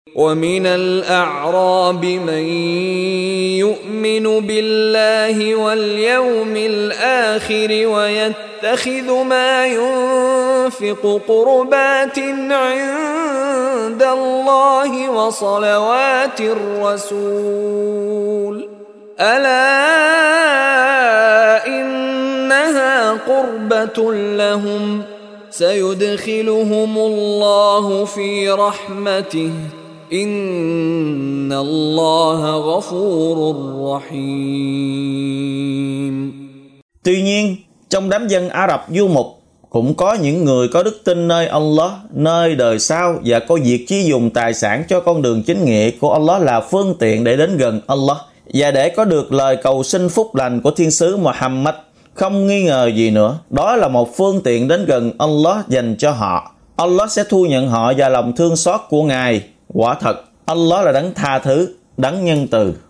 ومن الأعراب من يؤمن بالله واليوم الآخر ويتخذ ما ينفق قربات عند الله وصلوات الرسول ألا إنها قربة لهم سيدخلهم الله في رحمته إن الله غفور رحيم. Tuy nhiên, trong đám dân Ả Rập du mục cũng có những người có đức tin nơi Allah, nơi đời sau và có việc chi dùng tài sản cho con đường chính nghĩa của Allah là phương tiện để đến gần Allah và để có được lời cầu xin phúc lành của thiên sứ Muhammad. Không nghi ngờ gì nữa, đó là một phương tiện đến gần Allah dành cho họ. Allah sẽ thu nhận họ và lòng thương xót của Ngài. Quả thật, Allah là đấng tha thứ, đấng nhân từ.